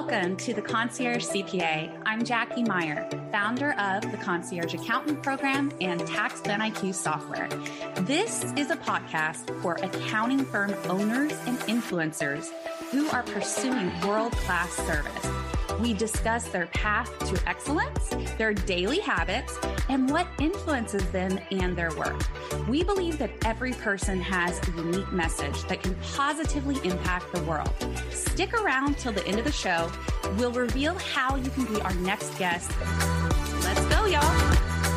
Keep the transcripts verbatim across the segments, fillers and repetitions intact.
Welcome to the Concierge C P A. I'm Jackie Meyer, founder of the Concierge Accountant Program and Tax Plan I Q software. This is a podcast for accounting firm owners and influencers who are pursuing world-class service. We discuss their path to excellence, their daily habits, and what influences them and their work. We believe that every person has a unique message that can positively impact the world. Stick around till the end of the show. We'll reveal how you can be our next guest. Let's go, y'all.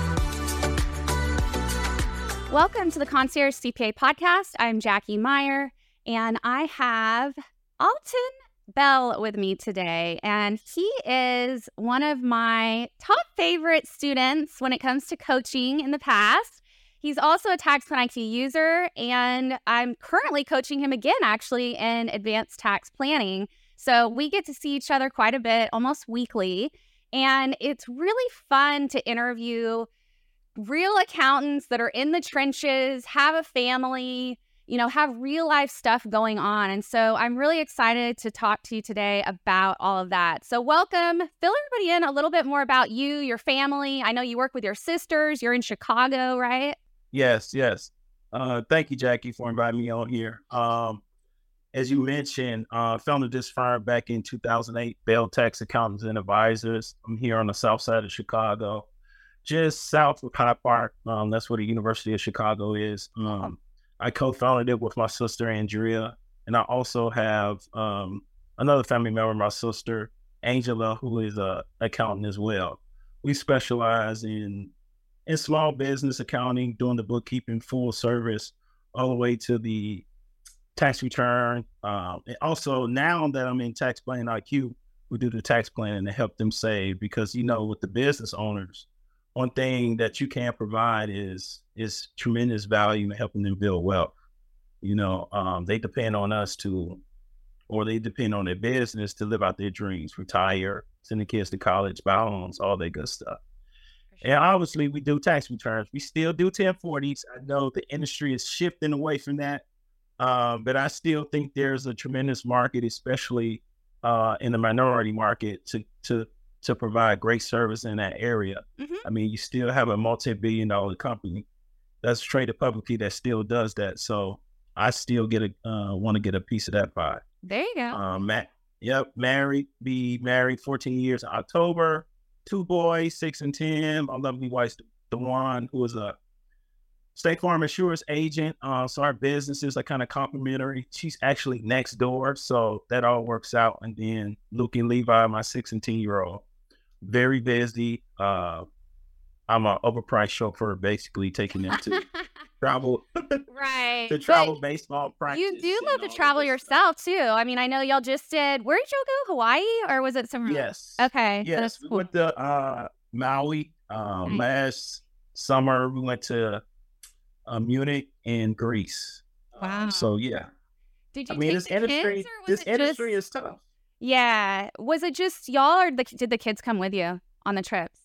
Welcome to the Concierge C P A podcast. I'm Jackie Meyer, and I have Alton Bell with me today, and he is one of my top favorite students when it comes to coaching in the past. He's also a Tax Plan I Q user, and I'm currently coaching him again, actually, in advanced tax planning. So we get to see each other quite a bit, almost weekly, and it's really fun to interview real accountants that are in the trenches, have a family, you know, have real life stuff going on. And so I'm really excited to talk to you today about all of that. So welcome. Fill everybody in a little bit more about you, your family. I know you work with your sisters. You're in Chicago, right? Yes, yes. Uh, thank you, Jackie, for inviting me on here. Um, as you mentioned, uh, founded this firm back in two thousand eight, Bell Tax Accountants and Advisors. I'm here on the south side of Chicago, just south of Hyde Park. Um, that's where the University of Chicago is. Um, I co-founded it with my sister, Andrea, and I also have um, another family member, my sister, Angela, who is an accountant as well. We specialize in in small business accounting, doing the bookkeeping, full service, all the way to the tax return. Um, and also, now that I'm in Tax Plan I Q, we do the tax planning to help them save, because, you know, with the business owners, one thing that you can provide is is tremendous value in helping them build wealth. You know, um, they depend on us to, or they depend on their business to live out their dreams, retire, send the kids to college, buy homes, all that good stuff. Sure. And obviously, we do tax returns. We still do ten forties. I know the industry is shifting away from that, uh, but I still think there's a tremendous market, especially uh, in the minority market, to to to provide great service in that area. Mm-hmm. I mean, you still have a multi-billion dollar company that's traded publicly that still does that. So I still get a, uh, want to get a piece of that pie. There you go. Um, Matt, yep. Married, be married fourteen years in October, two boys, six and ten. My lovely wife, DeWan, who is a State Farm Insurance agent. Uh, so our businesses are kind of complementary. She's actually next door. So that all works out. And then Luke and Levi, my six and ten year old. Very busy. Uh, I'm an overpriced chauffeur, basically taking them to travel, right? to travel but baseball practice. You do love to travel yourself too. I mean, I know y'all just did. Where did y'all go? Hawaii, or was it somewhere? Yes. Okay. Yes. Cool. We went to uh, Maui um, nice. Last summer. We went to uh, Munich and Greece. Wow. Um, so yeah. Did you I mean, take this the industry, kids, or was this it industry just... is tough. Yeah. Was it just y'all, or the, did the kids come with you on the trips?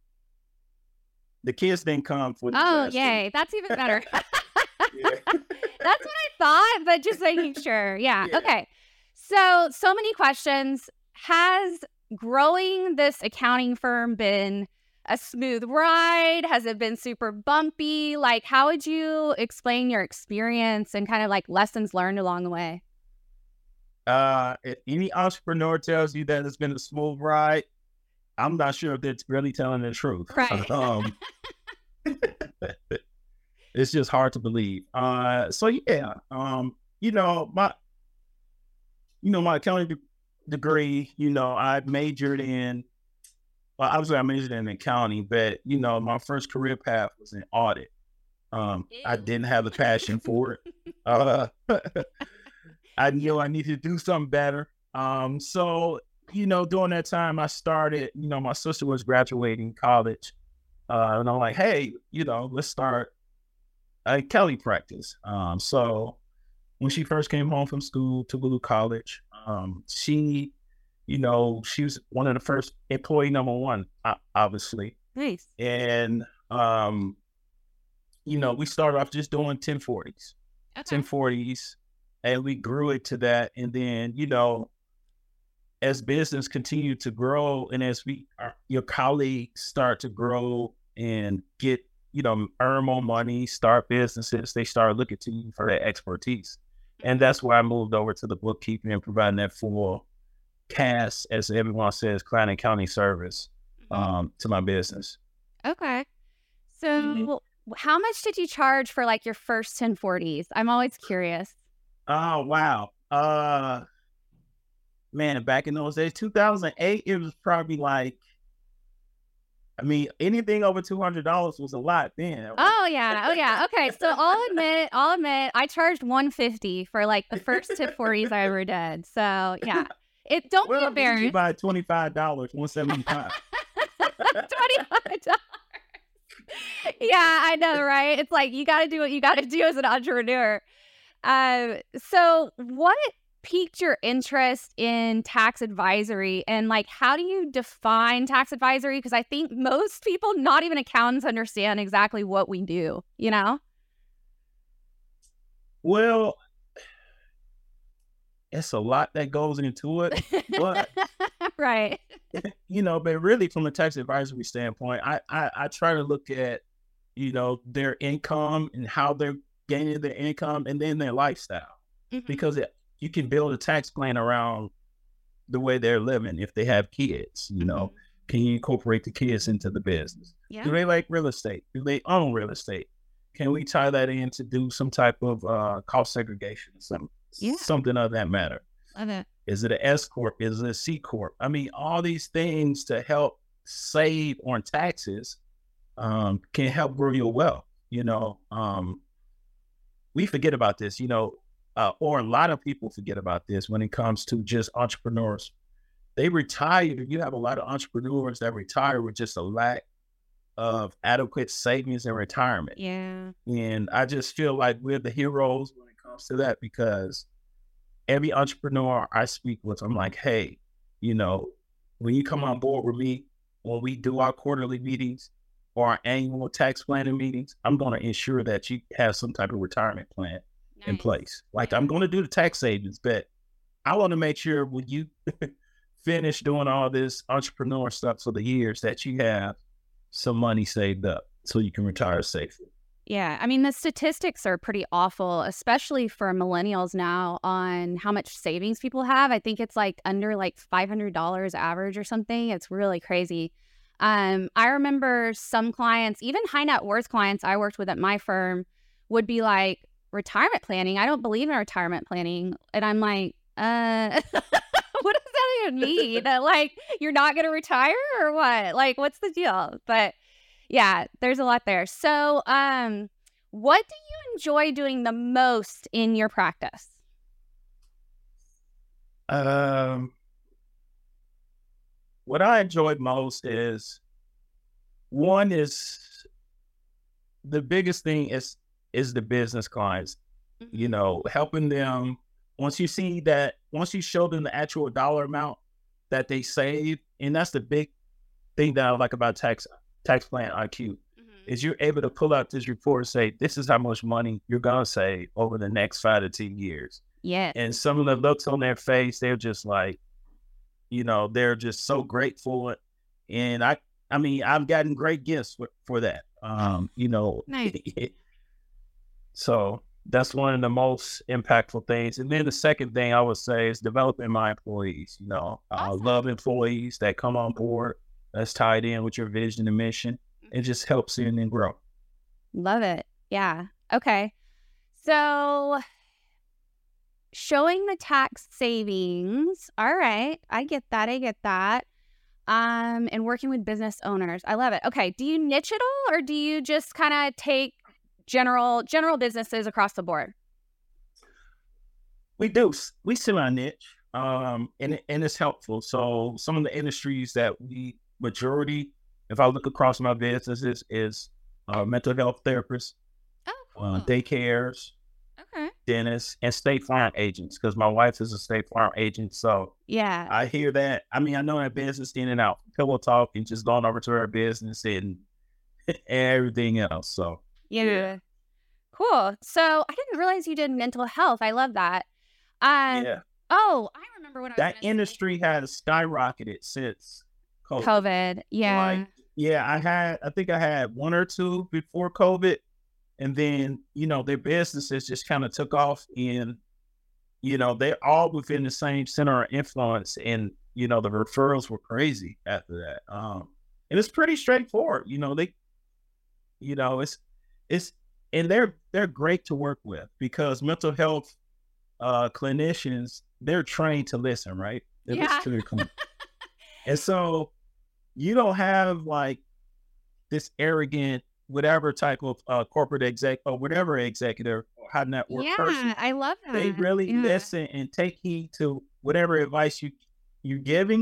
The kids didn't come for the Oh, trips. yay. That's even better. Yeah. That's what I thought, but just making sure. Yeah. Yeah. Okay. So, so many questions. Has growing this accounting firm been a smooth ride? Has it been super bumpy? Like, how would you explain your experience and kind of like lessons learned along the way? Uh, if any entrepreneur tells you that it's been a smooth ride, I'm not sure if they're really telling the truth. Right. Um, it's just hard to believe. Uh, so yeah, um, you know, my, you know, my accounting de- degree, you know, I majored in, well, obviously I majored in accounting, but you know, my first career path was in audit. Um, I didn't have the passion for it. Uh, I knew I needed to do something better. Um, so, you know, during that time I started, you know, my sister was graduating college. Uh, and I'm like, hey, you know, let's start a Kelly practice. Um, so when she first came home from school, Tougaloo College, um, she, you know, she was one of the first employee number one, obviously. Nice. And, um, you know, we started off just doing ten forties, okay. ten forties, and we grew it to that. And then, you know, as business continue to grow and as we our, your colleagues start to grow and get, you know, earn more money, start businesses, they start looking to you for that expertise. And that's why I moved over to the bookkeeping and providing that full cast, as everyone says, client and accounting service um, to my business. Okay. So Mhm. how much did you charge for like your first ten forties? I'm always curious. Oh, wow. Uh, man, back in those days, two thousand eight, it was probably like, I mean, anything over two hundred dollars was a lot then. Right? Oh yeah. Oh yeah. Okay. So I'll admit, I'll admit I charged one hundred fifty for like the first ten forties I ever did. So yeah. It don't Well, be I beat you embarrassed. by twenty-five dollars, one seventy-five. twenty-five dollars. Yeah, I know, right? It's like you got to do what you got to do as an entrepreneur. Um, so what piqued your interest in tax advisory, and like how do you define tax advisory? Because I think most people, not even accountants, understand exactly what we do, you know? Well, it's a lot that goes into it, but Right. you know, but really from a tax advisory standpoint, I, I I try to look at, you know, their income and how they're gaining their income and then their lifestyle, Mhm. because it, you can build a tax plan around the way they're living. If they have kids, you know, can you incorporate the kids into the business? Yeah. Do they like real estate? Do they own real estate? Can we tie that in to do some type of uh, cost segregation, some Yeah. something of that matter? Love it. Is it an S corp? Is it a C corp? I mean, all these things to help save on taxes um, can help grow your wealth. You know, um, we forget about this. You know, uh, or a lot of people forget about this when it comes to just entrepreneurs. They retire. You have a lot of entrepreneurs that retire with just a lack of adequate savings in retirement. Yeah. And I just feel like we're the heroes when it comes to that, because every entrepreneur I speak with, I'm like, hey, you know, when you come on board with me, when we do our quarterly meetings or our annual tax planning meetings, I'm going to ensure that you have some type of retirement plan in Nice. place. Like, I'm going to do the tax savings, but I want to make sure when you finish doing all this entrepreneur stuff for the years that you have some money saved up so you can retire safely. Yeah, I mean, the statistics are pretty awful, especially for millennials now, on how much savings people have. I think it's like under like five hundred dollars average or something. It's really crazy. Um, I remember some clients, even high net worth clients I worked with at my firm, would be like, retirement planning? I don't believe in retirement planning. And I'm like, uh, what does that even mean? Like, you're not going to retire or what? Like, what's the deal? But yeah, there's a lot there. So, um, what do you enjoy doing the most in your practice? Um, what I enjoy most is, one is the biggest thing is is the business clients. Mm-hmm. You know, helping them. Once you see that, once you show them the actual dollar amount that they save, and that's the big thing that I like about tax tax plan I Q, mm-hmm. is you're able to pull out this report and say, this is how much money you're gonna save over the next five to ten years. Yeah. And some of the looks on their face, they're just like, you know, they're just so grateful. And I, I mean, I've gotten great gifts for, for that. Um, you know, Nice. So that's one of the most impactful things. And then the second thing I would say is developing my employees. You know, Awesome. I love employees that come on board, that's tied in with your vision and mission. It just helps you and grow. Love it. Yeah. Okay. So showing the tax savings. All right. I get that. I get that. Um, and working with business owners. I love it. Okay. Do you niche at all, or do you just kind of take general general businesses across the board? We do. We sit on niche, um, and and it's helpful. So some of the industries that we majority, if I look across my businesses, is uh, mental health therapists, Oh, cool. uh, daycares, Okay. dentists, and state farm agents. Because my wife is a state farm agent, so Yeah. I hear that. I mean, I know that business in and out. Pillow talk and just going over to her business and, and everything else. So Yeah. yeah. Cool. So I didn't realize you did mental health. I love that. Um, yeah. Oh, I remember what I was That gonna say. industry has skyrocketed since COVID. COVID. Yeah. Like, yeah, I had, I think I had one or two before COVID. And then, you know, their businesses just kind of took off, and, you know, they're all within the same center of influence. And, you know, the referrals were crazy after that. Um, and it's pretty straightforward. You know, they, you know, it's, it's, and they're, they're great to work with, because mental health uh, clinicians, they're trained to listen, right? They Yeah. listen to their client. And so you don't have like this arrogant, whatever type of uh, corporate exec or whatever executive or high net worth Yeah, person. I love that. They really Yeah. listen and take heed to whatever advice you you're giving.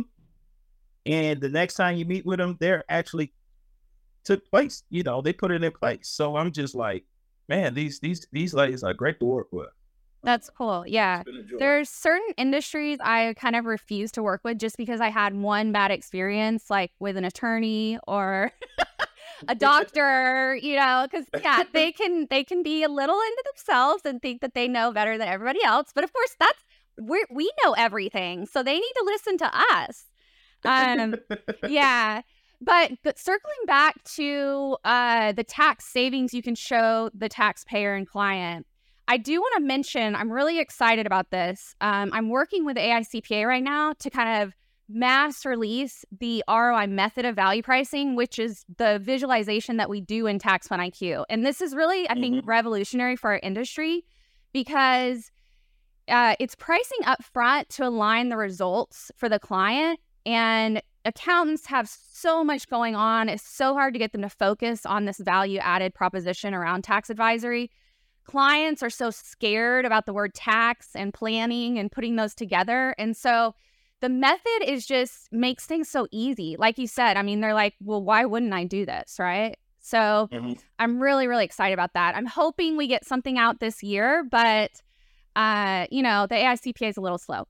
And the next time you meet with them, they're actually took place. You know, they put it in place. So I'm just like, man, these these these ladies are great to work with. That's cool. Yeah. It's been a joy. There's certain industries I kind of refuse to work with just because I had one bad experience, like with an attorney or a doctor, you know, because yeah, they can they can be a little into themselves and think that they know better than everybody else. But of course, that's we we know everything, so they need to listen to us. Um, yeah. But, but circling back to uh, the tax savings you can show the taxpayer and client, I do want to mention, I'm really excited about this. Um, I'm working with A I C P A right now to kind of mass release the R O I method of value pricing, which is the visualization that we do in TaxFund I Q. And this is really, I think, Mhm. revolutionary for our industry, because uh, it's pricing up front to align the results for the client. And accountants have so much going on. It's so hard to get them to focus on this value added proposition around tax advisory. Clients are so scared about the word tax and planning and putting those together. And so the method is just makes things so easy. Like you said, I mean, they're like, well, why wouldn't I do this? Right. So Mhm. I'm really, really excited about that. I'm hoping we get something out this year, but, uh, you know, the A I C P A is a little slow.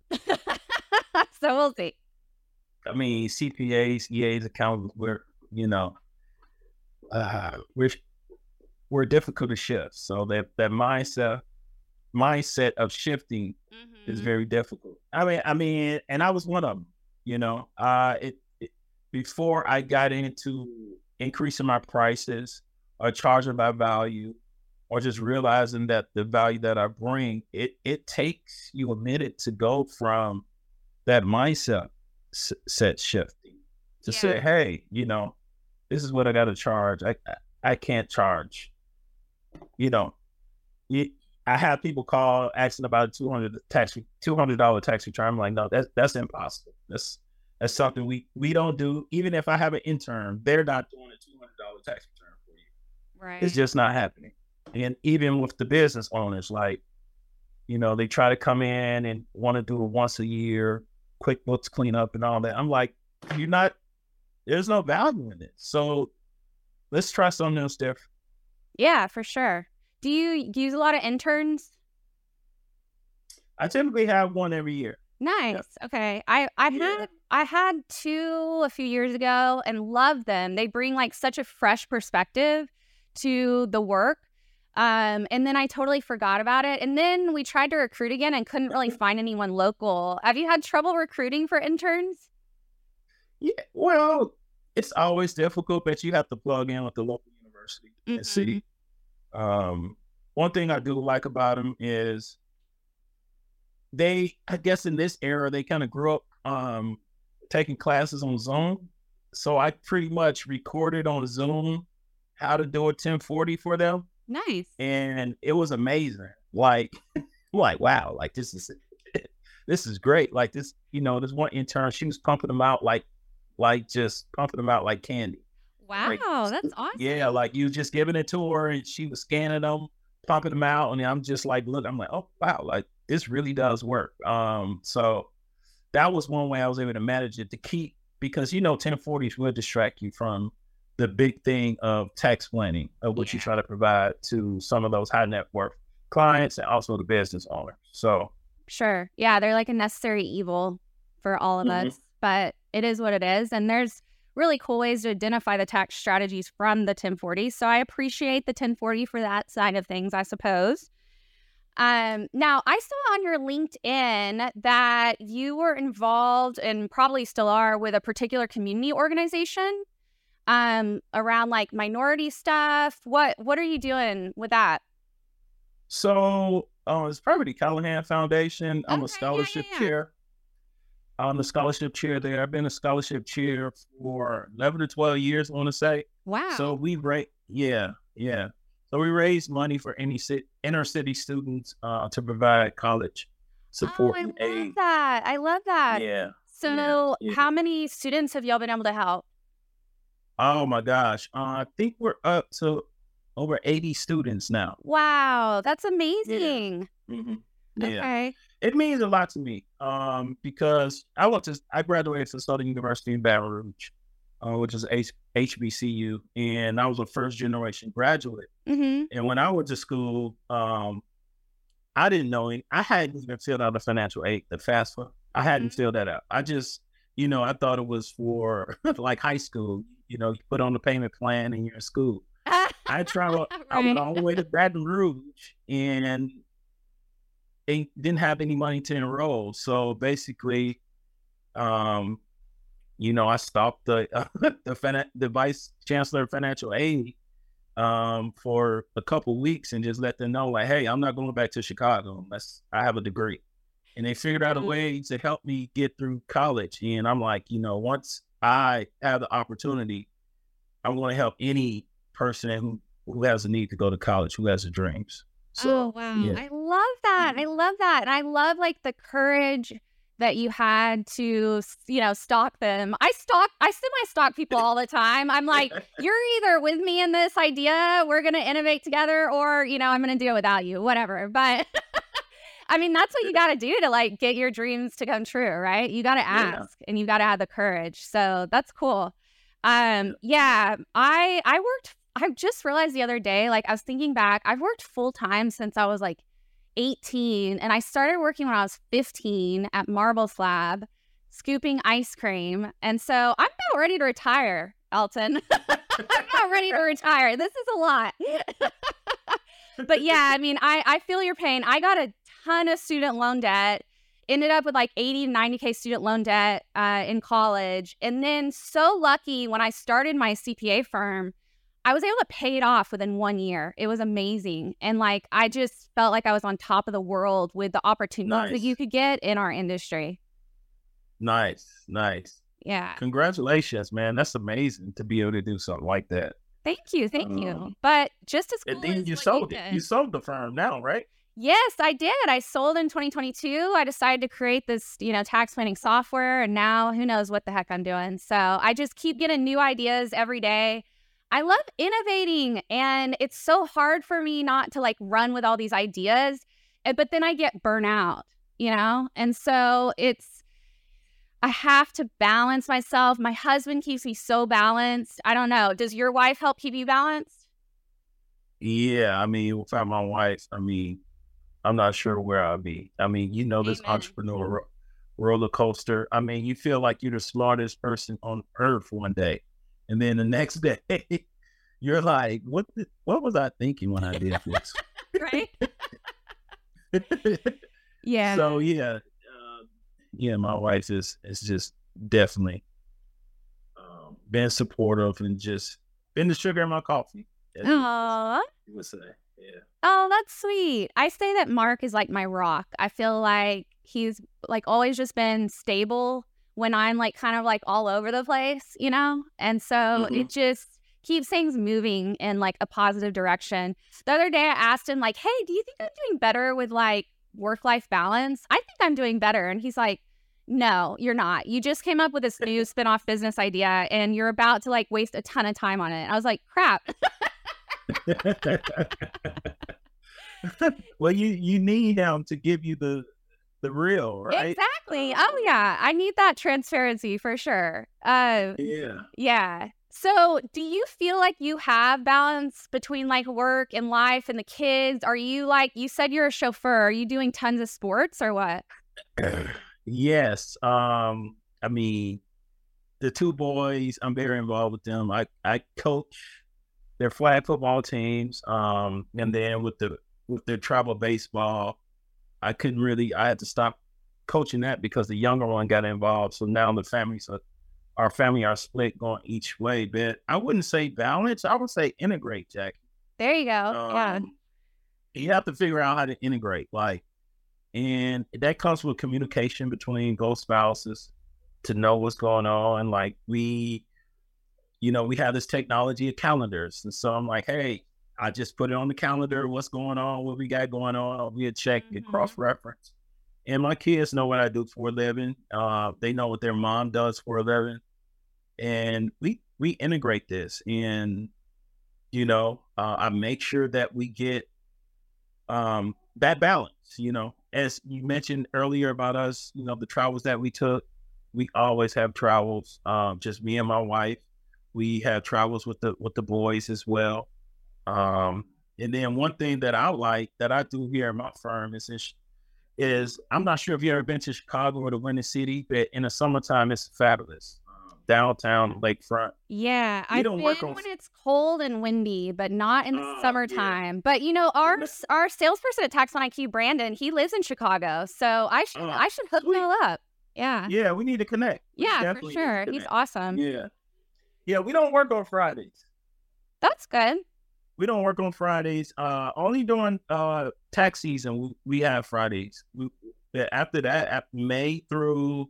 So we'll see. I mean, C P As, E As, accountants, we're, you know, uh, we're we're difficult to shift. So that that mindset mindset of shifting is very difficult. I mean, I mean, and I was one of them. You know, uh, it, it before I got into increasing my prices or charging by value, or just realizing that the value that I bring, it it takes you a minute to go from that mindset s- set shifting to Yeah. say, hey, you know, this is what I got to charge. I, I I can't charge. You know, you, I have people call asking about a two hundred tax two hundred dollar tax return. I'm like, no, that's that's impossible. That's that's something we we don't do. Even if I have an intern, they're not doing a two hundred dollar tax return for you. Right. It's just not happening. And even with the business owners, like, you know, they try to come in and want to do it once a year, QuickBooks cleanup and all that. I'm like, you're not, there's no value in it. So let's try something else different. Yeah, for sure. Do you use a lot of interns? I typically have one every year. Nice. Okay. I I Yeah. had I had two a few years ago and loved them. They bring like such a fresh perspective to the work. Um, and then I totally forgot about it. And then we tried to recruit again and couldn't really find anyone local. Have you had trouble recruiting for interns? Yeah, well, it's always difficult, but you have to plug in with the local university and see. Um, one thing I do like about them is they, I guess in this era, they kind of grew up um, taking classes on Zoom. So I pretty much recorded on Zoom how to do a ten forty for them. Nice. And it was amazing. Like, like, wow, like this is, this is great. Like this, you know, this one intern, she was pumping them out like, like just pumping them out like candy. Wow, Like, that's awesome. yeah, like you just giving it to her and she was scanning them, pumping them out. And I'm just like, look, I'm like, oh, wow, like this really does work. Um, so that was one way I was able to manage it to keep, because, you know, ten forties will distract you from the big thing of tax planning, of what you Yeah. try to provide to some of those high net worth clients and also the business owner. So, Sure. Yeah, they're like a necessary evil for all of Mhm. us, but it is what it is. And there's really cool ways to identify the tax strategies from the ten forty. So I appreciate the ten forty for that side of things, I suppose. Um, now, I saw on your LinkedIn that you were involved and probably still are with a particular community organization um, around like minority stuff. What what are you doing with that? So uh, it's probably the Callahan Foundation. I'm Okay, a yeah, scholarship yeah, yeah. chair. I'm the scholarship chair there. I've been a scholarship chair for eleven to twelve years, I want to say. Wow. So we raise, yeah, yeah. So we raise money for any ci- inner city students uh, to provide college Oh, support I and love aid. that. I love that. Yeah, yeah, So, yeah. how many students have y'all been able to help? Oh my gosh. Uh, I think we're up to over eighty students now. Wow, that's Yeah. amazing. hmm Yeah. Okay. It means a lot to me um, because I went to, I graduated from Southern University in Baton Rouge, uh, which is H- HBCU, and I was a first generation graduate. Mm-hmm. And when I went to school, um, I didn't know any, I hadn't even filled out the financial aid, the FAFSA. I hadn't Mhm. filled that out. I just, you know, I thought it was for like high school. You know, you put on the payment plan and you're in school. I traveled, I went Right. all the way to Baton Rouge and they didn't have any money to enroll. So basically, um, you know, I stopped the uh, the, finan- the vice chancellor of financial aid um, for a couple weeks and just let them know, like, hey, I'm not going back to Chicago unless I have a degree. And they figured out a Mm. way to help me get through college. And I'm like, you know, once I have the opportunity, I'm going to help any person who who has a need to go to college, who has the dreams. Oh, So wow. yeah, I love that. I Mhm. love that. And I love like the courage that you had to, s- you know, stalk them. I stalk, I semi-stalk people all the time. I'm like, you're either with me in this idea, we're going to innovate together, or, you know, I'm going to do it without you, whatever. But I mean, that's what you got to do to like get your dreams to come true, right? You got to yeah, ask and you got to have the courage. So that's cool. Um, yeah, I I worked I just realized the other day, like I was thinking back, I've worked full time since I was like eighteen, and I started working when I was fifteen at Marble Slab, scooping ice cream. And so I'm about ready to retire, Elton. I'm not ready to retire. This is a lot. But yeah, I mean, I, I feel your pain. I got a ton of student loan debt, ended up with like eighty to ninety K student loan debt uh, in college. And then so lucky when I started my C P A firm, I was able to pay it off within one year. It was amazing. And like, I just felt like I was on top of the world with the opportunities that you nice, could get in our industry. nice, nice. Yeah. Congratulations, man. That's amazing to be able to do something like that. Thank you. Thank you. Um, But just as and cool then as you what you sold it. You did. sold the firm now, right? Yes, I did. I sold in twenty twenty-two. I decided to create this, you know, tax planning software, and now who knows what the heck I'm doing. So I just keep getting new ideas every day. I love innovating, and it's so hard for me not to like run with all these ideas, eh, but then I get burnout, you know? And so it's, I have to balance myself. My husband keeps me so balanced. I don't know. Does your wife help keep you balanced? Yeah, I mean, without my wife, I mean, I'm not sure where I'll be. I mean, you know, this Amen. entrepreneur ro- roller coaster. I mean, you feel like you're the smartest person on earth one day, and then the next day, you're like, "What? The, what was I thinking when I did this?" Right? Yeah. So yeah, uh, yeah, my wife is is just definitely um, been supportive and just been the sugar in my coffee, as you, as Aw. you would say. Yeah. Oh, that's sweet. I say that Mark is like my rock. I feel like he's like always just been stable when I'm like kind of like all over the place, you know? And so hmm it just keeps things moving in like a positive direction. The other day I asked him like, "Hey, do you think I'm doing better with like work-life balance?" "I think I'm doing better." And he's like, "No, you're not. You just came up with this new spin-off business idea and you're about to like waste a ton of time on it." I was like, "Crap." Well, you you need him to give you the the real, right? Exactly. Uh, Oh yeah, I need that transparency for sure. Uh yeah. yeah. So, do you feel like you have balance between like work and life and the kids? Are you like you said you're a chauffeur? Are you doing tons of sports or what? Yes. Um. I mean, the two boys. I'm very involved with them. I I coach their flag football teams. Um. And then with the with their travel baseball. I couldn't really, I had to stop coaching that because the younger one got involved. So now the families are, our family are split going each way. But I wouldn't say balance. I would say integrate, Jackie. There you go. Um, yeah. You have to figure out how to integrate. Like, and that comes with communication between both spouses to know what's going on. Like we, you know, we have this technology of calendars. And so I'm like, hey, I just put it on the calendar. What's going on? What we got going on? We check and Mhm. cross-reference. And my kids know what I do for a living. Uh, they know what their mom does for a living. And we, we integrate this. And, you know, uh, I make sure that we get um, that balance, you know. As you mentioned earlier about us, you know, the travels that we took, we always have travels, um, just me and my wife. We have travels with the with the boys as well. Um, and then one thing that I like that I do here in my firm is in, is I'm not sure if you've ever been to Chicago or the Windy City, but in the summertime it's fabulous. Um, downtown lakefront. Yeah, We I've don't been work on. when it's cold and windy, but not in the Uh, yeah. summertime. But you know, our Yeah. s- our salesperson at Taxon I Q, Brandon, he lives in Chicago, so I should Uh, I should hook sweet. y'all up. Yeah, Yeah, we need to connect. We yeah, for definitely need to sure. He's connect. awesome. Yeah. Yeah, we don't work on Fridays. That's good. We don't work on Fridays. Uh, only during uh tax season we, we have Fridays. We, after that, after May through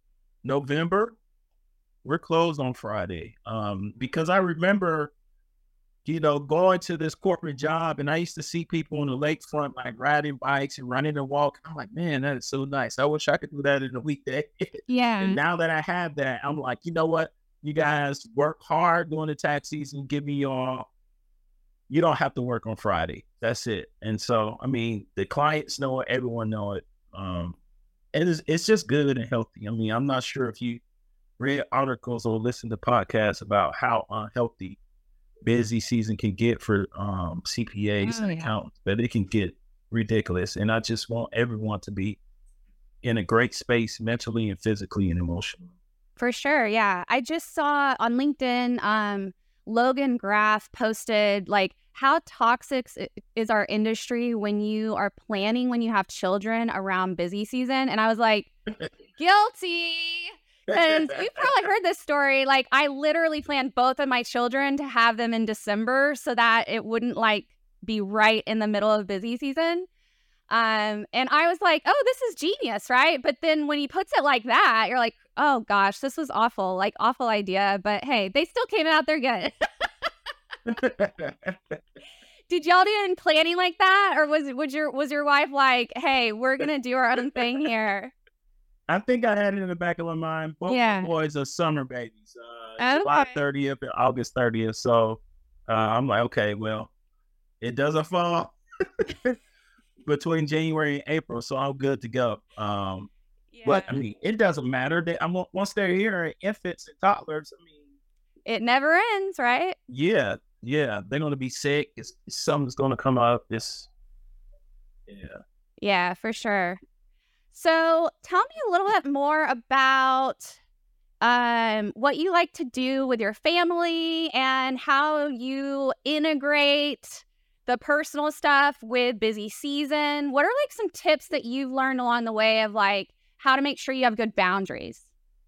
November, we're closed on Friday. Um, because I remember, you know, going to this corporate job, and I used to see people on the lakefront like riding bikes and running and walking. I'm like, man, that is so nice. I wish I could do that in a weekday. Yeah, And now that I have that, I'm like, you know what? You guys work hard during the tax season. Give me your. You don't have to work on Friday. That's it. And so, I mean, the clients know it. Everyone know it. Um, and it's, it's just good and healthy. I mean, I'm not sure if you read articles or listen to podcasts about how unhealthy busy season can get for um, C P As Oh, and yeah. accountants, but it can get ridiculous. And I just want everyone to be in a great space mentally and physically and emotionally. for sure. Yeah, I just saw on LinkedIn, um, Logan Graff posted like how toxic i- is our industry when you are planning when you have children around busy season, and I was like, guilty. And you've probably heard this story. Like, I literally planned both of my children to have them in December so that it wouldn't like be right in the middle of busy season. Um, and I was like, oh, this is genius, right? But then when he puts it like that, you're like, oh gosh, this was awful, like awful idea. But hey, they still came out there good. Did y'all do any planning like that, or was was your was your wife like, hey, we're gonna do our own thing here? I think I had it in the back of my mind. Both Yeah. my boys are summer babies. Uh, July Okay. thirtieth and August thirtieth. So uh, I'm like, okay, well, it doesn't fall between January and April, so I'm good to go. Um, But I mean, it doesn't matter. They, I'm, once they're here, infants and toddlers, I mean, it never ends, right? yeah, yeah, they're gonna be sick. It's, something's gonna come up. It's yeah. Yeah, for sure. So tell me a little bit more about um, what you like to do with your family and how you integrate the personal stuff with busy season. What are like some tips that you've learned along the way of like how to make sure you have good boundaries?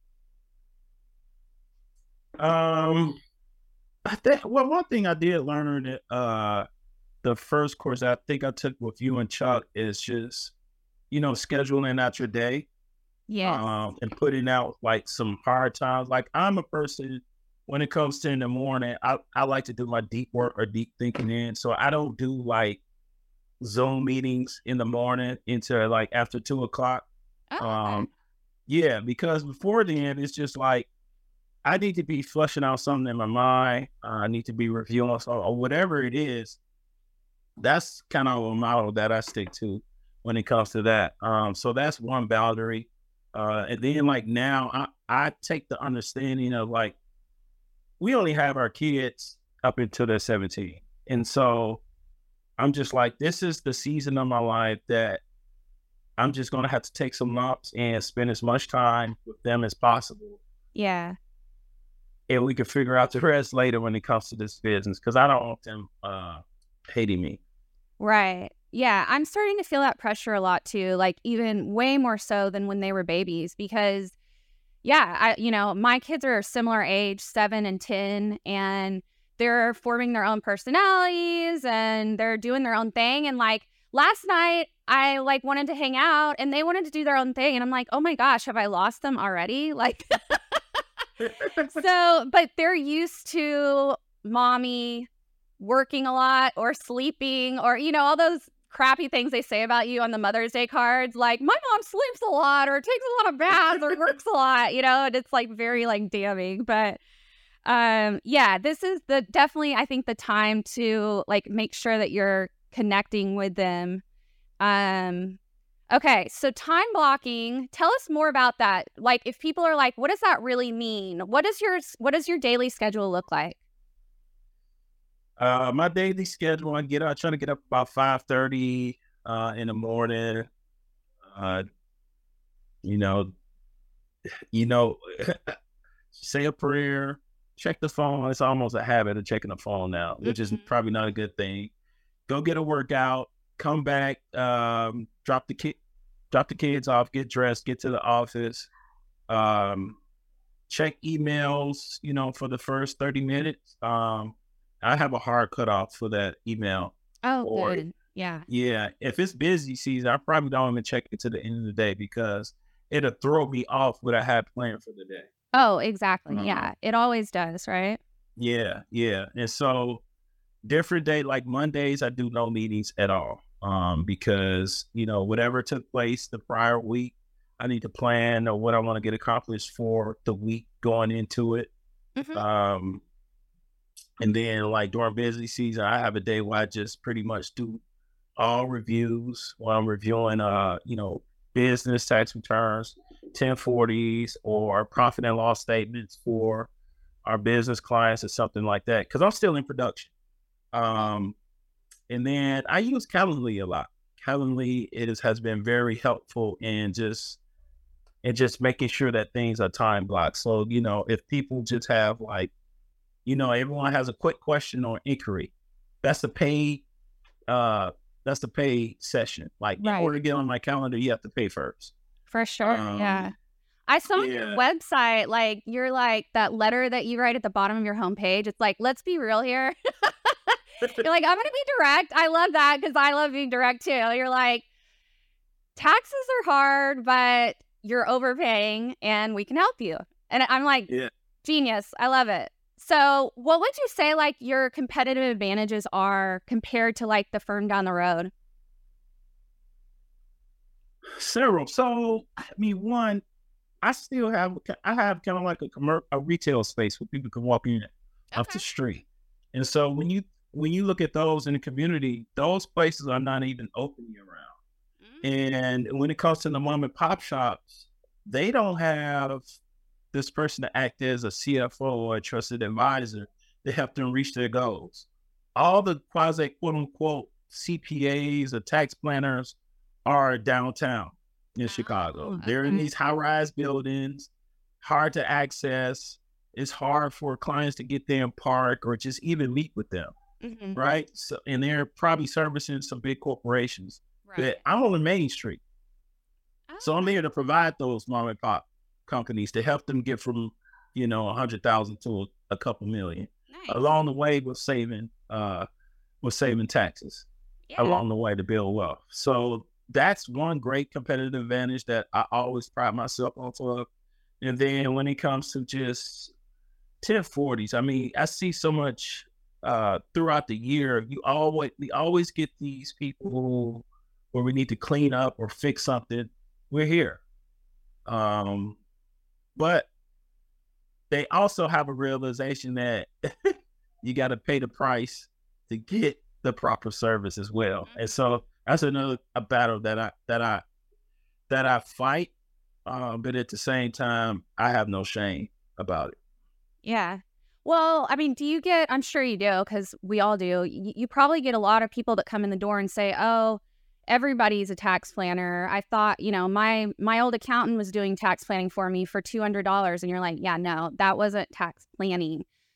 Um, I think well, one thing I did learn that uh, the first course I think I took with you and Chuck is just, you know, scheduling out your day. Yes. Um, and putting out like some hard times. Like I'm a person when it comes to in the morning, I, I like to do my deep work or deep thinking in. So I don't do like Zoom meetings in the morning into like after two o'clock. Oh, okay. Um, yeah, because before then it's just like I need to be flushing out something in my mind. Uh, I need to be reviewing something or whatever it is. That's kind of a model that I stick to when it comes to that. Um, so that's one boundary. Uh, and then like now I, I take the understanding of like, we only have our kids up until they're seventeen. And so I'm just like, this is the season of my life that I'm just going to have to take some lumps and spend as much time with them as possible. Yeah. And we can figure out the rest later when it comes to this business. Cause I don't want them uh, hating me. Right. Yeah, I'm starting to feel that pressure a lot too, like even way more so than when they were babies because yeah, I you know, my kids are a similar age, seven and ten, and they're forming their own personalities and they're doing their own thing. And like last night, I like wanted to hang out and they wanted to do their own thing. And I'm like, oh my gosh, have I lost them already? Like, so, but they're used to mommy working a lot or sleeping or, you know, all those crappy things they say about you on the Mother's Day cards. Like, my mom sleeps a lot or takes a lot of baths or works a lot, you know, and it's like very like damning. But um, yeah, this is the definitely, I think, the time to like make sure that you're connecting with them. Um, okay, so time blocking. Tell us more about that. Like, if people are like, what does that really mean? What does your what does your daily schedule look like? Uh, my daily schedule, I get out, trying to get up about five thirty uh, in the morning. Uh, you know, you know, say a prayer, check the phone. It's almost a habit of checking the phone now, which is Mhm. probably not a good thing. Go get a workout, come back, um, drop the kid, drop the kids off, get dressed, get to the office, um, check emails. You know, for the first thirty minutes. Um, I have a hard cutoff for that email. Oh, Or good. Yeah. yeah, if it's busy season, I probably don't even check it to the end of the day because it'll throw me off what I had planned for the day. Oh, exactly. Um, Yeah. It always does, right? yeah, yeah, and so different day like Mondays, I do no meetings at all um, because you know whatever took place the prior week, I need to plan or what I want to get accomplished for the week going into it. Mhm. Um, And then like during busy season, I have a day where I just pretty much do all reviews while I'm reviewing, uh, you know, business tax returns, ten forties or profit and loss statements for our business clients or something like that. Cause I'm still in production. Um, and then I use Calendly a lot. Calendly it is, has been very helpful in just, in just making sure that things are time blocked. So, you know, if people just have like, you know, everyone has a quick question or inquiry. That's a paid, uh, that's the paid session. Like in Right. order to get on my calendar, you have to pay first. For sure. Yeah. Um, I saw on your yeah, website, like, you're like that letter that you write at the bottom of your homepage. It's like, let's be real here. You're like, I'm going to be direct. I love that because I love being direct too. You're like, taxes are hard, but you're overpaying and we can help you. And I'm like, yeah. genius. I love it. So what would you say like your competitive advantages are compared to like the firm down the road? Several. So, I mean, one, I still have, I have kind of like a commer- a retail space where people can walk in off Okay. the street. And so when you, when you look at those in the community, those places are not even open year round. Mm. And when it comes to the mom and pop shops, they don't have this person to act as a C F O or a trusted advisor to help them reach their goals. All the quasi quote unquote C P As or tax planners are downtown in Chicago. Oh, They're in okay. these high rise buildings, hard to access. It's hard for clients to get there and park or just even meet with them, Hmm. right? So, and they're probably servicing some big corporations. Right. But I'm on the Main Street. So I'm Okay. here to provide those mom and pop companies to help them get from, you know, a hundred thousand to a, a couple million. Nice. Along the way, we're saving, uh, we're saving taxes Yeah. along the way to build wealth. So that's one great competitive advantage that I always pride myself off of. And then when it comes to just ten forties, I mean, I see so much uh, throughout the year. You always, we always get these people who, where we need to clean up or fix something. We're here. Um, but they also have a realization that you got to pay the price to get the proper service as well. And so that's another a battle that I that I that I fight. Um, but at the same time, I have no shame about it. Yeah. Well, I mean, do you get, I'm sure you do, because we all do. You, you probably get a lot of people that come in the door and say, oh, everybody's a tax planner. I thought, you know, my my old accountant was doing tax planning for me for two hundred dollars. And you're like, yeah, no, that wasn't tax planning.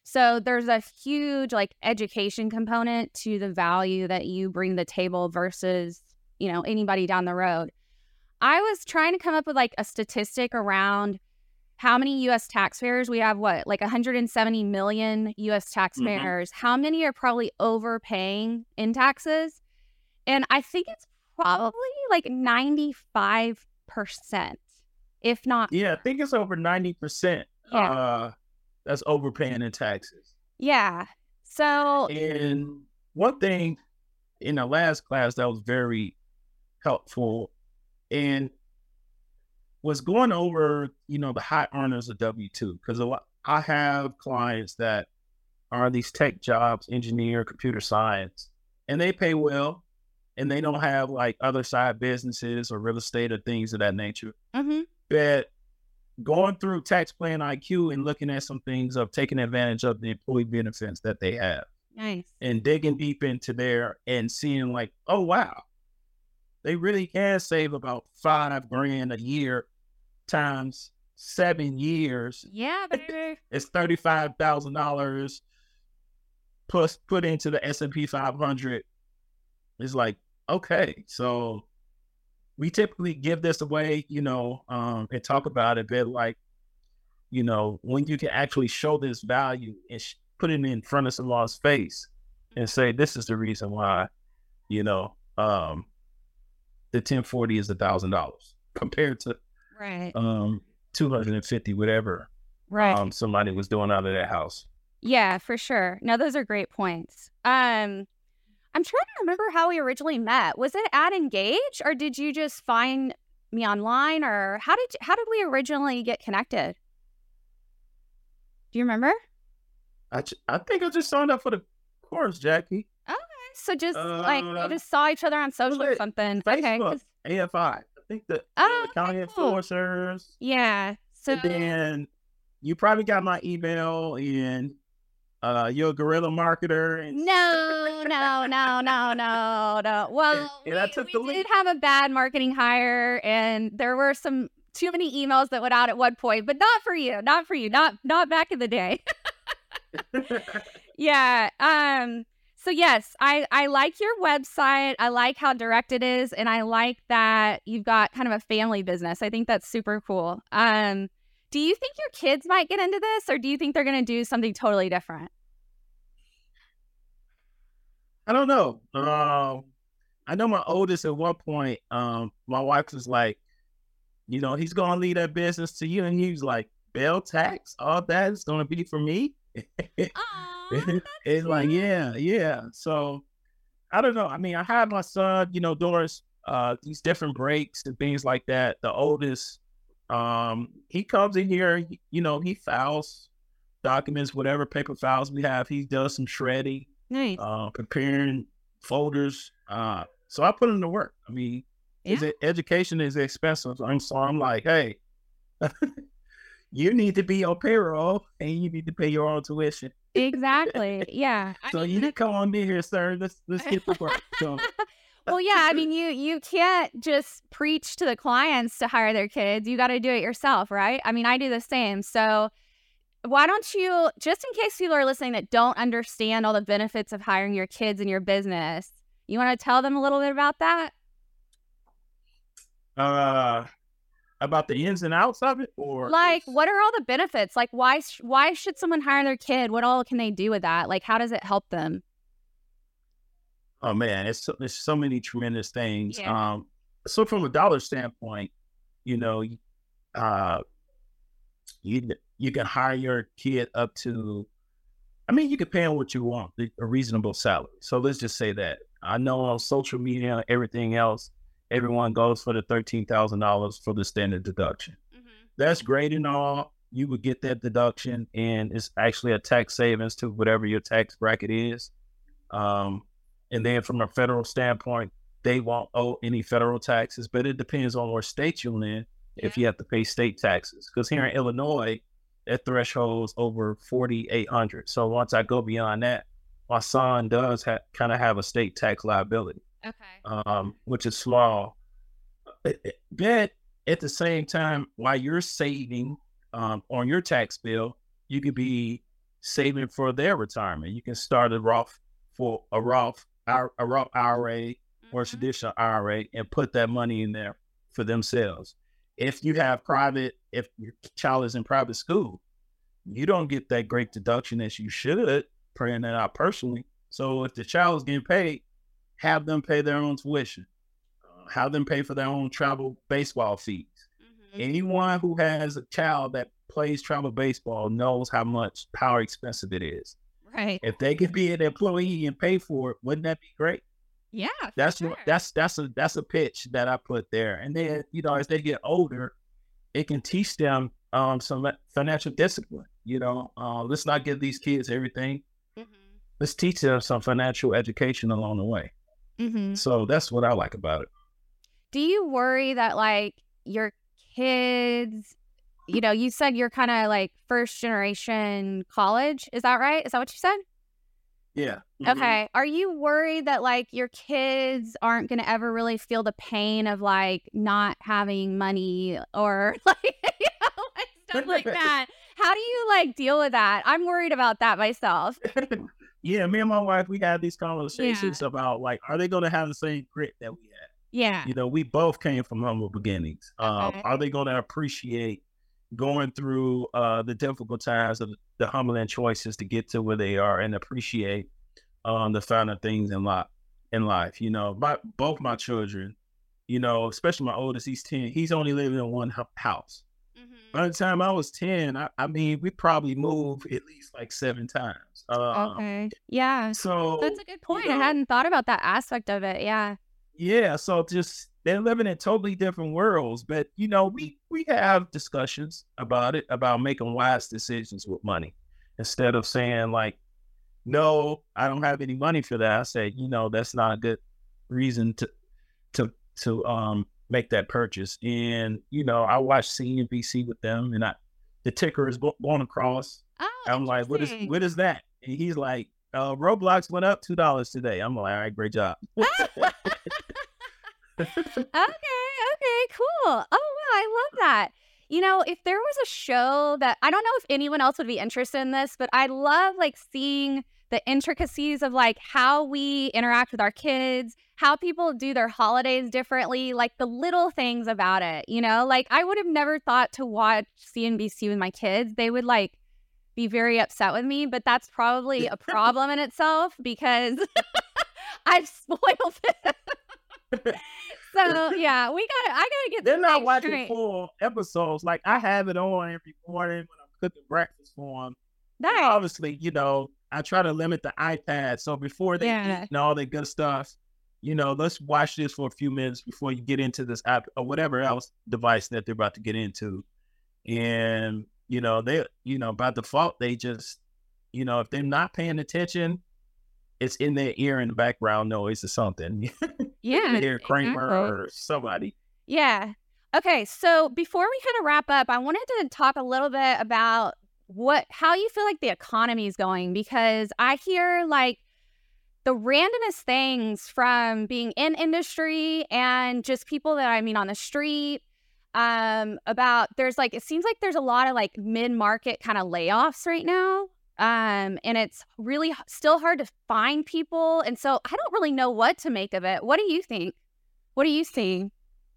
So there's a huge like education component to the value that you bring to the table versus, you know, anybody down the road. I was trying to come up with like a statistic around how many U S taxpayers we have, what, like one hundred seventy million U S taxpayers. Mm-hmm. How many are probably overpaying in taxes? And I think it's probably like ninety-five percent, if not. Yeah, I think it's over ninety percent. Yeah. Uh, that's overpaying in taxes. Yeah. So. And one thing in the last class that was very helpful and was going over, you know, the high earners of W two, because a lot, I have clients that are these tech jobs, engineer, computer science, and they pay well, and they don't have like other side businesses or real estate or things of that nature. Mm-hmm. But going through tax plan I Q and looking at some things of taking advantage of the employee benefits that they have. Nice. And digging deep into there and seeing like, oh, wow, they really can save about five grand a year times seven years. Yeah, baby. It's thirty-five thousand dollars plus put into the S and P five hundred. It's like, okay, so we typically give this away, you know, um, and talk about it, but like, you know, when you can actually show this value and sh- put it in front of someone's face and say, this is the reason why, you know, um, the ten forty is a thousand dollars compared to right um two hundred fifty, whatever right um somebody was doing out of their house. Yeah, for sure. No, those are great points. Um, I'm trying to remember how we originally met. Was it at Engage, or did you just find me online, or how did how did we originally get connected? Do you remember? I I think I just signed up for the course, Jackie. Okay, so just uh, like we just saw each other on social or something. Facebook, okay, A F I. I think the, oh, the county okay, cool. enforcers. Yeah. So and then you probably got my email, and uh, you're a guerrilla marketer. And... No, no, no, no, no, no. Well, and, and we, I took we the did lead. have a bad marketing hire, and there were some too many emails that went out at one point, but not for you, not for you, not not back in the day. Yeah. Um. So yes, I, I like your website. I like how direct it is. And I like that you've got kind of a family business. I think that's super cool. Um, do you think your kids might get into this, or do you think they're going to do something totally different? I don't know. Um, I know my oldest at one point, um, my wife was like, you know, he's going to leave that business to you. And he was like, Bell tax, all that is going to be for me. Aww, it's like, yeah, yeah. So I don't know. I mean, I had my son, you know, doing uh, these different breaks and things like that. The oldest, um, he comes in here, you know, he files documents, whatever paper files we have. He does some shredding, nice, uh, preparing folders. Uh, so I put him to work. I mean, yeah. his education is expensive. And so I'm like, hey, you need to be on payroll and you need to pay your own tuition. Exactly. Yeah. So I mean, you need to come on in here, sir. Let's let's get to work. So. Well, yeah. I mean, you you can't just preach to the clients to hire their kids. You got to do it yourself, right? I mean, I do the same. So why don't you, just in case people are listening that don't understand all the benefits of hiring your kids in your business, you want to tell them a little bit about that? Uh. About the ins and outs of it, or like what are all the benefits? Like why sh- why should someone hire their kid? What all can they do with that? Like how does it help them? Oh man, it's so, there's so many tremendous things. Yeah. Um, so from a dollar standpoint, you know, uh, you you can hire your kid up to, I mean, you can pay them what you want, a reasonable salary. So let's just say that. I know on social media, everything else, everyone goes for the thirteen thousand dollars for the standard deduction. Mm-hmm. That's great and all. You would get that deduction, and it's actually a tax savings to whatever your tax bracket is. Um, and then from a federal standpoint, they won't owe any federal taxes, but it depends on what state you're in yeah. if you have to pay state taxes. Because here in Illinois, that threshold is over forty-eight hundred. So once I go beyond that, my son does ha- kind of have a state tax liability. Okay. Um, which is small. But at the same time, while you're saving um, on your tax bill, you could be saving for their retirement. You can start a Roth for a Roth, a Roth I R A or a Mhm. traditional I R A and put that money in there for themselves. If you have private, if your child is in private school, you don't get that great deduction as you should, praying that out personally. So if the child is getting paid, have them pay their own tuition, uh, have them pay for their own travel baseball fees. Mhm. Anyone who has a child that plays travel baseball knows how much power expensive it is. Right. If they could be an employee and pay for it, wouldn't that be great? Yeah, for That's sure. what that's that's a that's a pitch that I put there. And then, you know, as they get older, it can teach them um some financial discipline. You know, uh, let's not give these kids everything. Mhm. Let's teach them some financial education along the way. Mhm. So that's what I like about it. Do you worry that like your kids, you know, you said you're kind of like first generation college. Is that right? Is that what you said? Yeah. Mhm. Okay. Are you worried that like your kids aren't going to ever really feel the pain of like not having money or like, you know, like stuff like that? How do you like deal with that? I'm worried about that myself. Yeah, me and my wife, we had these Yeah. conversations about like, are they going to have the same grit that we had? Yeah. You know, we both came from humble beginnings. Uh, Okay. are they going to appreciate going through uh, the difficult times of the humbling choices to get to where they are and appreciate um, the finer things in life? In life, you know, my both my children, you know, especially my oldest, he's ten. He's only living in one hu- house. Mhm. By the time I was ten, I, I mean, we probably moved at least like seven times. Uh, Okay. Yeah. so That's a good you point. I know, hadn't thought about that aspect of it. Yeah. yeah, so just they're living in totally different worlds, but you know, we we have discussions about it, about making wise decisions with money. Instead of saying like, no, I don't have any money for that. I say, you know, that's not a good reason to to to um make that purchase. And you know, I watch C N B C with them, and I the ticker is go- going across. Oh, I'm like, what is interesting. what is that? And he's like, uh, Roblox went up two dollars today. I'm like, all right, great job. Okay, okay, cool. Oh, wow, I love that. You know, if there was a show that I don't know if anyone else would be interested in this, but I love like seeing the intricacies of like how we interact with our kids, how people do their holidays differently, like the little things about it, you know? Like I would have never thought to watch C N B C with my kids. They would like be very upset with me, but that's probably a problem in itself because I've spoiled it. So yeah, we gotta. I gotta get They're this not thing watching straight. full episodes. Like I have it on every morning when I'm cooking breakfast for them. Nice. Obviously, you know, I try to limit the iPad. So before they Yeah. eat and all that good stuff, you know, let's watch this for a few minutes before you get into this app or whatever else device that they're about to get into. And, you know, they, you know, by default, they just, you know, if they're not paying attention, it's in their ear in the background noise or something. Yeah. Hear Kramer Exactly. or somebody. Yeah. Okay. So before we kind of wrap up, I wanted to talk a little bit about what, how you feel like the economy is going, because I hear like the randomest things from being in industry and just people that I mean on the street um about there's like it seems like there's a lot of like mid-market kind of layoffs right now, um and it's really h- still hard to find people, and so I don't really know what to make of it. What do you think? What are you seeing?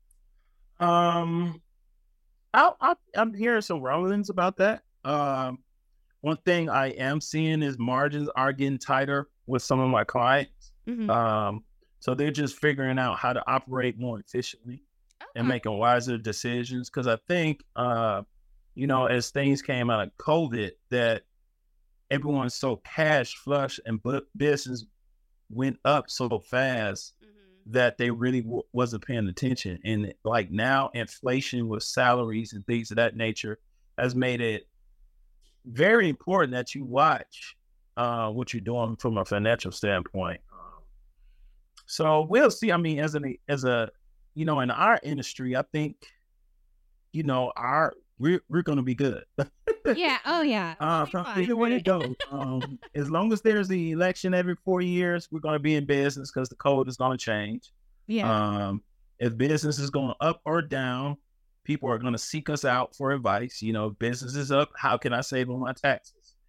Um, I, I, I'm hearing some rumblings about that. Um, one thing I am seeing is margins are getting tighter with some of my clients. Mm-hmm. Um, so they're just figuring out how to operate more efficiently and Okay. making wiser decisions. Because I think, uh, you know, as things came out of COVID, that everyone's so cash flush and bu- business went up so fast Mm-hmm. that they really w- wasn't paying attention. And like now, inflation with salaries and things of that nature has made it very important that you watch uh, what you're doing from a financial standpoint. Um, so we'll see. I mean, as an as a you know, in our industry, I think you know our we're we're going to be good. Yeah. Oh yeah. We'll Uh, be from fine, either way right? it goes, um, as long as there's the election every four years, we're going to be in business because the code is going to change. Yeah. Um, if business is going up or down, people are going to seek us out for advice. You know, if business is up, how can I save on my taxes?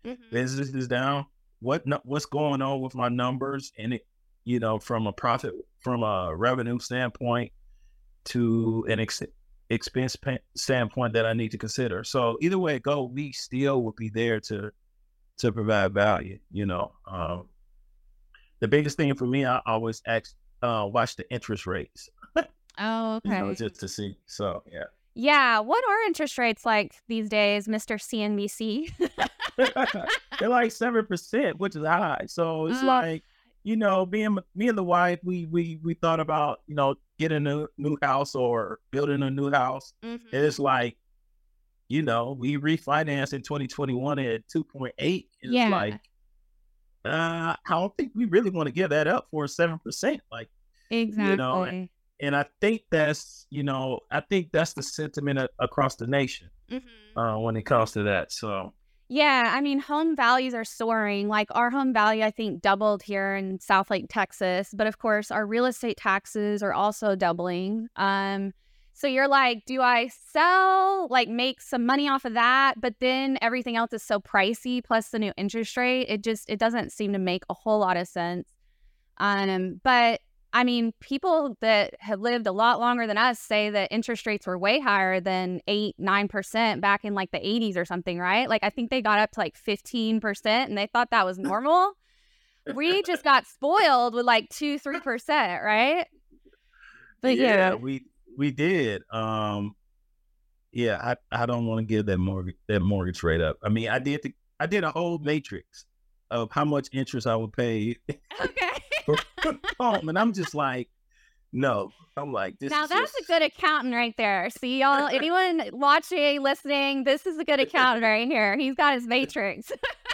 Mm-hmm. Business is down. What nu- what's going on with my numbers, and it, you know, from a profit, from a revenue standpoint to an ex- expense pa- standpoint that I need to consider. So either way it go, we still will be there to to provide value. You know, um, the biggest thing for me, I always ask, uh, watch the interest rates. Oh, You know, okay. just to see. So yeah. Yeah. What are interest rates like these days, Mister C N B C? They're like seven percent, which is high. So it's Uh, like, you know, me and me and the wife, we we we thought about, you know, getting a new house or building a new house. mhm. And it's like, you know, we refinanced in twenty twenty-one at two point eight. It's Yeah. like, uh, I don't think we really want to give that up for seven percent. Like, you know, Exactly. and I think that's, you know, I think that's the sentiment a- across the nation Mm-hmm. uh, when it comes to that. So, Yeah, I mean, home values are soaring. Like our home value, I think, doubled here in Southlake, Texas. But of course, our real estate taxes are also doubling. Um, so you're like, do I sell, like make some money off of that? But then everything else is so pricey, plus the new interest rate. It just it doesn't seem to make a whole lot of sense. Um, but I mean, people that have lived a lot longer than us say that interest rates were way higher than eight, nine percent back in like the eighties or something, right? Like I think they got up to like fifteen percent and they thought that was normal. We just got spoiled with like two, three percent, right? But yeah, yeah. we we did. Um, yeah, I, I don't want to give that mortgage that mortgage rate up. I mean, I did the, I did a whole matrix of how much interest I would pay Okay. for home, and I'm just like, no. I'm like, this Now is that's just... a good accountant right there. See, y'all, anyone watching, listening, this is a good accountant right here. He's got his matrix.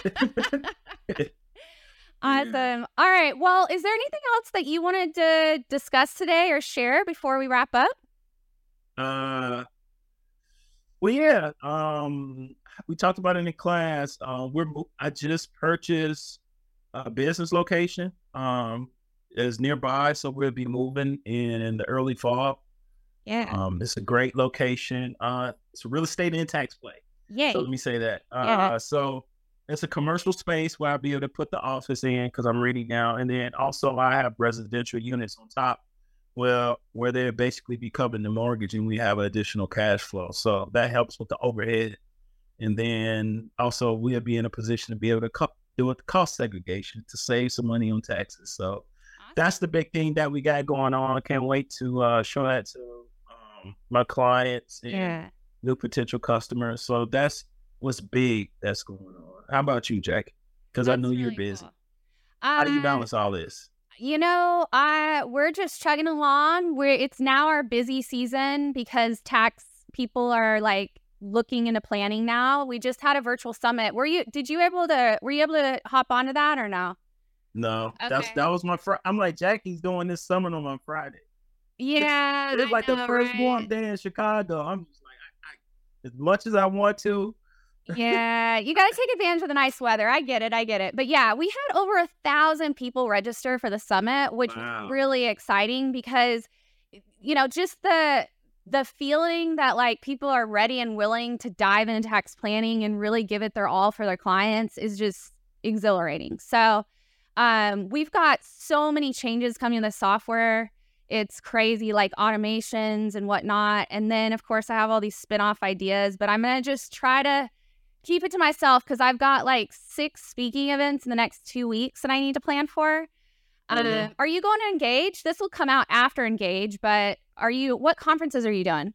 Awesome. All right. Well, is there anything else that you wanted to discuss today or share before we wrap up? Uh, well, yeah. Um, we talked about it in class. Uh, we're mo- I just purchased a business location. Um, is nearby, so we'll be moving in the early fall. Yeah. Um, it's a great location. Uh, it's a real estate and tax play. Yay. So let me say that. Uh, Yeah. so it's a commercial space where I'll be able to put the office in because I'm ready now, and then also I have residential units on top. Well, where they basically be covering the mortgage, and we have additional cash flow, so that helps with the overhead. And then also we'll be in a position to be able to co- do it cost segregation to save some money on taxes. So that's the big thing that we got going on. I can't wait to uh, show that to um, my clients and Yeah. new potential customers. So that's what's big that's going on. How about you, Jackie? Because I That's know you're really busy. cool. How do you Uh, balance all this? You know, I we're just chugging along. We're it's now our busy season because tax people are like looking into planning now. We just had a virtual summit. Were you did you able to were you able to hop onto that or no? No, that's Okay. that was my fr- I'm like, Jackie's doing this summit on my Friday. Yeah, It's I like the know, first warm right? day in Chicago. I'm just like, I, I, as much as I want to. Yeah, you got to take advantage of the nice weather. I get it. I get it. But yeah, we had over a thousand people register for the summit, which Wow. was really exciting because, you know, just the the feeling that like people are ready and willing to dive into tax planning and really give it their all for their clients is just exhilarating. So, um, we've got so many changes coming in the software. It's crazy, like automations and whatnot. And then, of course, I have all these spin-off ideas, but I'm going to just try to keep it to myself because I've got like six speaking events in the next two weeks that I need to plan for. Mhm. Um, are you going to Engage? This will come out after Engage, but are you? What conferences are you doing?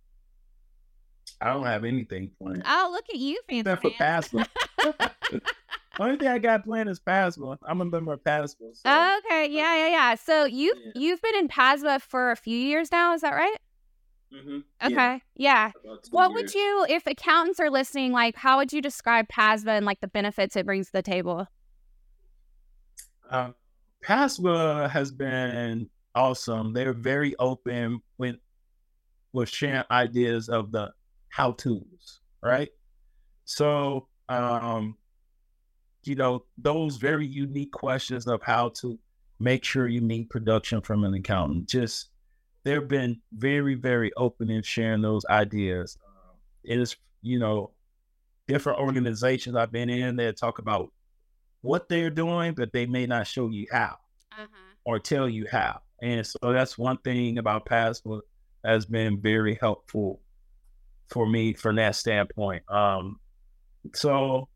I don't have anything planned. Oh, look at you, fancy Except for man. PASMA. Only thing I got planned is PASMA. I'm a member of PASMA. So, Okay, yeah, yeah, yeah. So you've yeah. you've been in PASMA for a few years now, is that right? Mhm. Okay, Yeah, yeah. about two What years. would you, if accountants are listening, like how would you describe PASMA and like the benefits it brings to the table? Uh, PASMA has been awesome. They're very open with with sharing ideas of the how tos, right? So, um, you know, those very unique questions of how to make sure you meet production from an accountant. Just they've been very, very open in sharing those ideas. Um, it is, you know, different organizations I've been in that talk about what they're doing, but they may not show you how uh-huh. or tell you how. And so that's one thing about Passport has been very helpful for me from that standpoint. Um, so,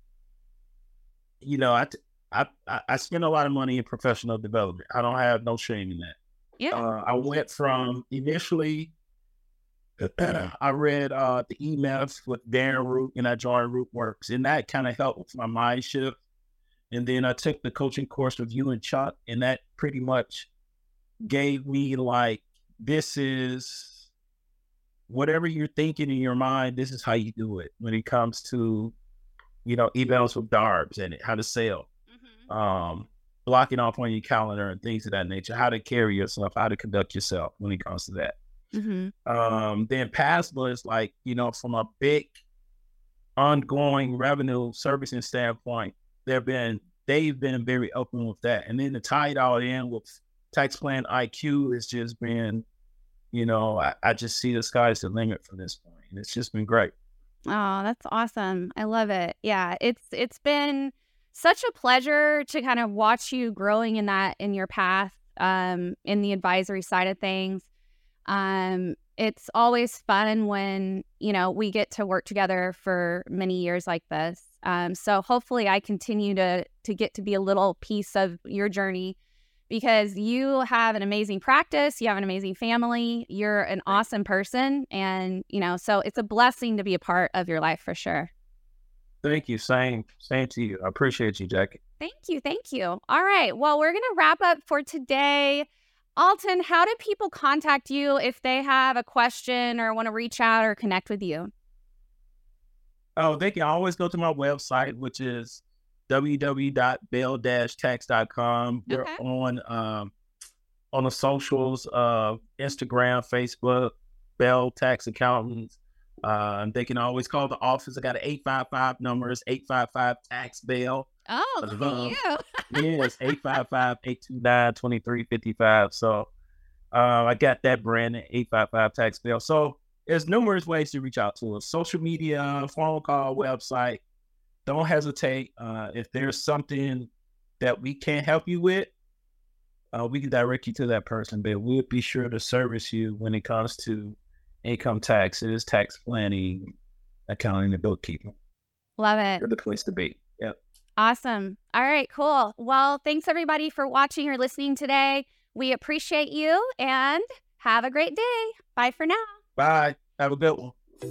you know, I, I, I spend a lot of money in professional development. I don't have no shame in that. Yeah. Uh, I went from initially, I read uh, the E M Fs with Darren Root, and I joined RootWorks, and that kind of helped with my mind shift. And then I took the coaching course with you and Chuck, and that pretty much gave me like, this is whatever you're thinking in your mind, this is how you do it when it comes to, you know, emails with D A R Bs and it, how to sell, mm-hmm. um, blocking off on your calendar and things of that nature, how to carry yourself, how to conduct yourself when it comes to that. Mm-hmm. Um, then Passport is like, you know, from a big ongoing revenue servicing standpoint, they've been, they've been very open with that. And then to tie it all in with Tax Plan I Q has just been, you know, I, I just see the sky's the limit from this point. And it's just been great. Oh, that's awesome. I love it. Yeah, it's it's been such a pleasure to kind of watch you growing in that, in your path, um, in the advisory side of things. Um, it's always fun when, you know, we get to work together for many years like this. Um, so hopefully I continue to to get to be a little piece of your journey, because you have an amazing practice, you have an amazing family, you're an awesome person, and, you know, so it's a blessing to be a part of your life for sure. Thank you. Same, same to you. I appreciate you, Jackie. Thank you. Thank you. All right. Well, we're going to wrap up for today. Alton, how do people contact you if they have a question or want to reach out or connect with you? Oh, they can always go to my website, which is w w w dot bell dash tax dot com. We're okay. on um, on the socials, uh, Instagram, Facebook, Bell Tax Accountants. Uh, they can always call the office. I got an eight five five number. It's eight five five tax bell. Oh, look at you. Yeah, it's eight five five, eight two nine, two three five five. So uh, I got that brand, eight five five tax bell. So there's numerous ways to reach out to us. Social media, phone call, website. Don't hesitate. Uh, if there's something that we can't help you with, uh, we can direct you to that person, but we'll be sure to service you when it comes to income taxes, tax planning, accounting, and bookkeeping. Love it. They're the place to be. Yep. Awesome. All right, cool. Well, thanks everybody for watching or listening today. We appreciate you, and have a great day. Bye for now. Bye. Have a good one.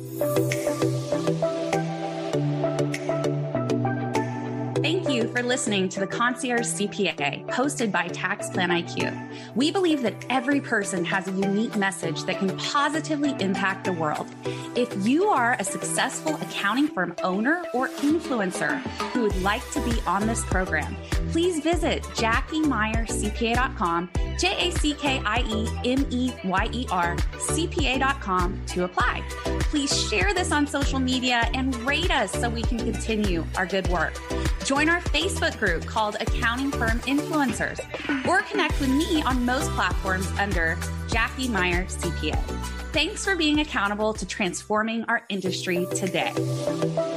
Thank you for listening to the Concierge C P A, hosted by Tax Plan I Q. We believe that every person has a unique message that can positively impact the world. If you are a successful accounting firm owner or influencer who would like to be on this program, please visit jackie meyer c p a dot com, J A C K I E M E Y E R, C P A dot com to apply. Please share this on social media and rate us so we can continue our good work. Join our Facebook group called Accounting Firm Influencers, or connect with me on most platforms under Jackie Meyer C P A. Thanks for being accountable to transforming our industry today.